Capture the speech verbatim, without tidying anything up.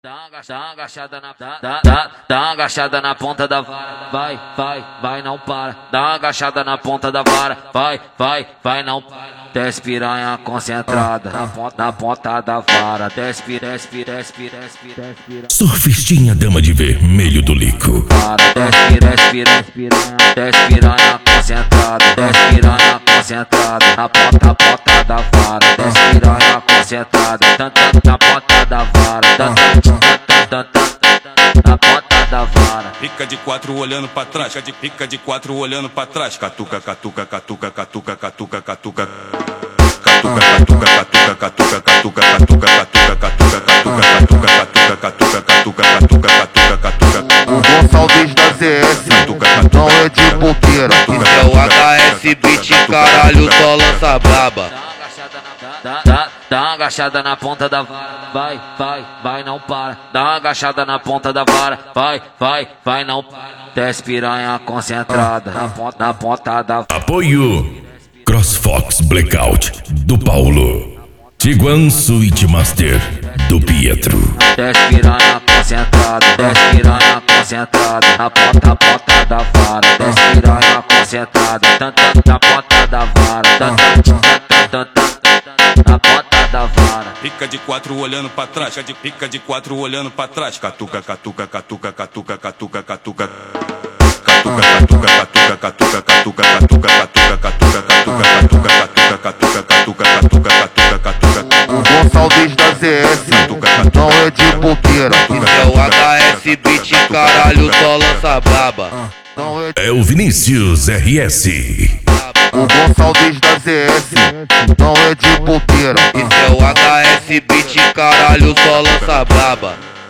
Dá uma agachada, dá uma agachada na, dá, dá, dá, dá uma agachada na ponta da vara, vai, vai, vai, não para. Dá uma agachada na ponta da vara, vai, vai, vai, não para. Desce piranha concentrada na ponta, na ponta da vara. Desce, desce, desce, desce, desce. Surfistinha dama de vermelho do Lico. Para, desce, desce, desce piranha, desce piranha concentrada, desce piranha concentrada na ponta, na ponta da vara. Desce piranha concentrada, tanto na ponta da vara, tanto na ponta da vara. Fica de quatro olhando pra trás, fica de, fica de quatro olhando pra trás. Catuca, catuca, catuca, catuca, catuca, catuca. Catuca, catuca, catuca, catuca, catuca, catuca, catuca, catuca, catuca, catuca, catuca, catuca, catuca, catuca, catuca. O Gonçalves da Z S não é de boqueira. Isso é o H S Beat, caralho, só lança braba. Dá, dá, dá uma agachada na ponta da vara, vai, vai, vai, não para. Dá uma agachada na ponta da vara, vai, vai, vai, não para. Desce piranha concentrada na ponta, na ponta da vara. Apoio CrossFox Blackout do Paulo. Tiguan Suite Master do Pietro. Desce piranha concentrada, desce piranha concentrada na ponta, na ponta da vara. Desce piranha concentrada, tanto na ponta da vara, tanto, tanto, tanto na ponta da vara. Fica de quatro olhando pra trás, fica de, fica de quatro olhando pra trás. Catuca, catuca, catuca, catuca, catuca, catuca. Catuca, catuca, catuca, catuca, catuca, catuca, catuca, catuca, catuca, catuca, catuca, catuca, catuca, catuca, catuca. O Gonçalves da Z S não é de boqueira. Isso é o H S Beat, caralho, só lança braba. Não é É o Vinícius R S. O Gonçalves da Z S não é de boqueira. Isso é o H S Beat, caralho, só lança braba.